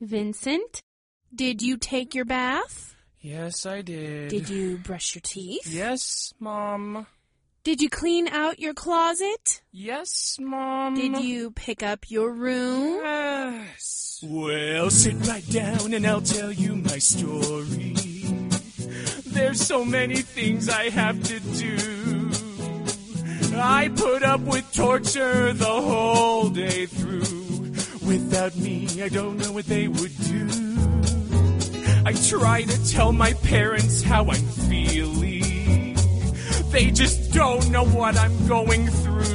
Vincent, did you take your bath? Yes, I did. Did you brush your teeth? Yes, Mom. Did you clean out your closet? Yes, Mom. Did you pick up your room? Yes. Well, sit right down and I'll tell you my story. There's so many things I have to do. I put up with torture the whole day through. Without me, I don't know what they would do. I try to tell my parents how I'm feeling. They just don't know what I'm going through.